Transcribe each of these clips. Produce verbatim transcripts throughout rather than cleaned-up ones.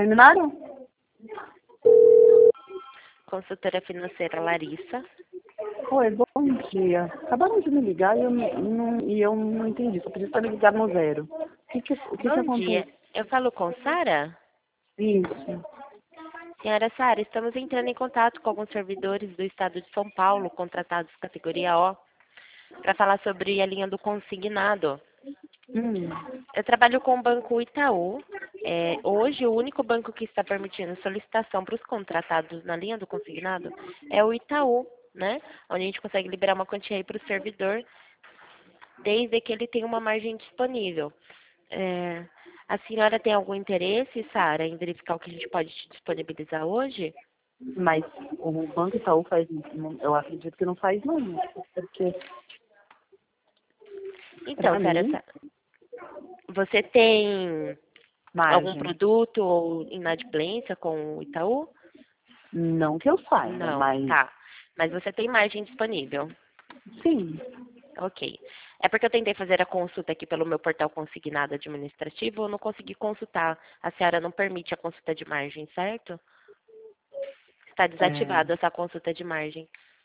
Terminaram? Consultora financeira Larissa. Oi, bom dia. Acabaram de me ligar e eu não, e eu não entendi. Só pedi para me ligar no zero. O que, que, o que, que Bom dia. acontece? Eu falo com Sara? Isso. Senhora Sara, estamos entrando em contato com alguns servidores do estado de São Paulo, contratados categoria O, para falar sobre a linha do consignado. Hum. Eu trabalho com o Banco Itaú. É, hoje, o único banco que está permitindo solicitação para os contratados na linha do consignado é o Itaú, né? Onde a gente consegue liberar uma quantia aí para o servidor, desde que ele tenha uma margem disponível. É, a senhora tem algum interesse, Sara, em verificar o que a gente pode te disponibilizar hoje? Mas o Banco Itaú faz, eu acredito que não faz não, porque Então, para Sara, mim, Sa- você tem algum margem, produto ou inadimplência com o Itaú? não que eu saiba, Não, mas tá. Mas você tem margem disponível. sim. Ok. É porque eu tentei fazer a consulta aqui pelo meu portal consignado administrativo, eu não consegui consultar. A senhora não permite a consulta de margem, certo? Está É, desativada essa consulta de margem.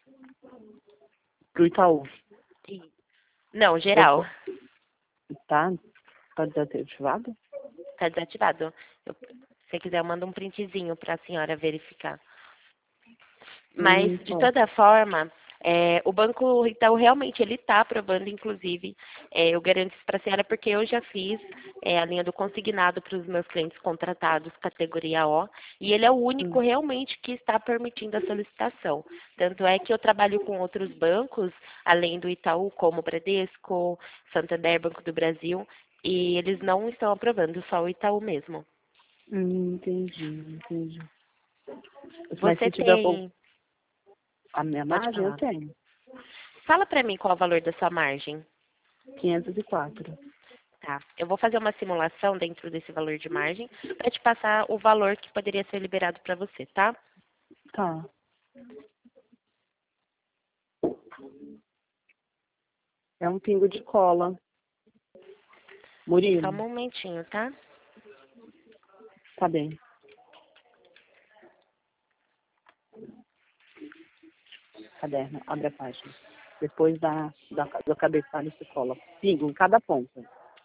pro Itaú. E- Não, Eu, geral. po- tá? Tá desativado? Está desativado. Eu- se você quiser, eu mando um printzinho para a senhora verificar. Mas, Hum, de pô. toda forma, é, o Banco Itaú realmente ele está aprovando, inclusive, é, eu garanto isso para a senhora, porque eu já fiz é, a linha do consignado para os meus clientes contratados, categoria O, e ele é o único Hum. realmente que está permitindo a solicitação. Tanto é que eu trabalho com outros bancos, além do Itaú, como Bradesco, Santander, Banco do Brasil, e eles não estão aprovando, só o Itaú mesmo. Hum, entendi, entendi. Mas Você se tiver pou- tem... a minha Pode margem, eu falar. tenho. Fala para mim qual é o valor da sua margem. quinhentos e quatro. Tá. Eu vou fazer uma simulação dentro desse valor de margem para te passar o valor que poderia ser liberado para você, tá? Tá. É um pingo de cola. Só um Murilo, momentinho, tá? tá bem. Caderno, abre a página. Depois da, da, do cabeçalho se cola. Pingo em cada ponta.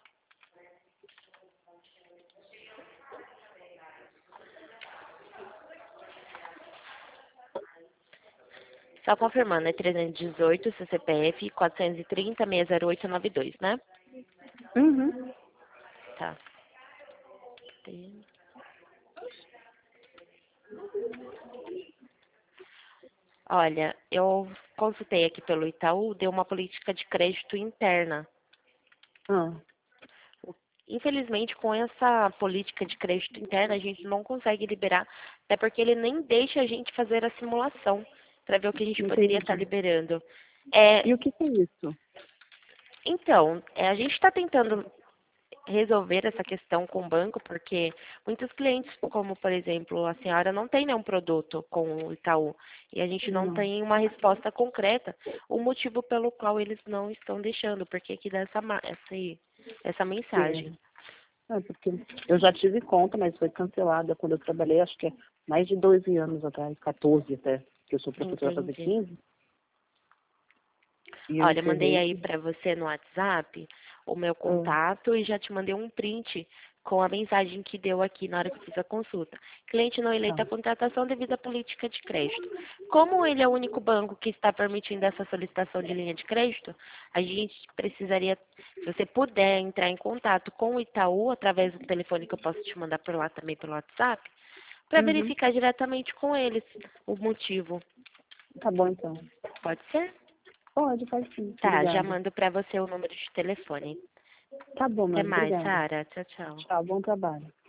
Só confirmando, é trezentos e dezoito, seu C P F, quatrocentos e trinta, seiscentos e oito, noventa e dois, né? Uhum. Tá. Tem- Olha, eu consultei aqui pelo Itaú, deu uma política de crédito interna. Ah, Infelizmente, com essa política de crédito interna, a gente não consegue liberar, até porque ele nem deixa a gente fazer a simulação para ver o que a gente poderia estar entendi. liberando. É, E o que que é isso? então, é, a gente está tentando resolver essa questão com o banco, porque muitos clientes, como por exemplo a senhora, não tem nenhum produto com o Itaú e a gente não Não. tem uma resposta concreta, o motivo pelo qual eles não estão deixando, porque aqui dá essa, ma- essa, essa É, mensagem. é, porque eu já tive conta, mas foi cancelada quando eu trabalhei, acho que é mais de doze anos atrás, quatorze até, que eu sou professora fazer Entendi. quinze e eu Olha, eu mandei encerrei. aí para você no WhatsApp o meu Ah, contato e já te mandei um print com a mensagem que deu aqui na hora que eu fiz a consulta. Cliente não tá. eleito à contratação devido à política de crédito. Como ele é o único banco que está permitindo essa solicitação de linha de crédito, a gente precisaria, se você puder entrar em contato com o Itaú através do telefone que eu posso te mandar por lá também pelo WhatsApp, para Uhum. verificar diretamente com eles o motivo. Tá bom então. Pode ser? Pode, pode sim. Tá, já Obrigada. mando para você o número de telefone. Tá bom, Até mas mais, obrigada. Sara. Tchau, tchau. Tchau, bom trabalho.